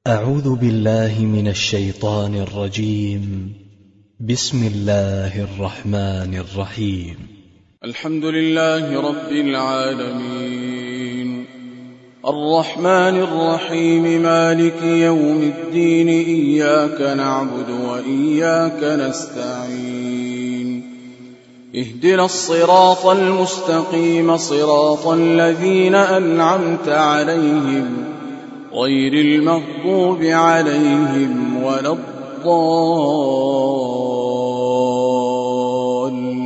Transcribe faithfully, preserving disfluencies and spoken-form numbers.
أعوذ بالله من الشيطان الرجيم. بسم الله الرحمن الرحيم. الحمد لله رب العالمين الرحمن الرحيم مالك يوم الدين إياك نعبد وإياك نستعين اهدنا الصراط المستقيم صراط الذين أنعمت عليهم غير المغضوب عليهم ولا الضالين.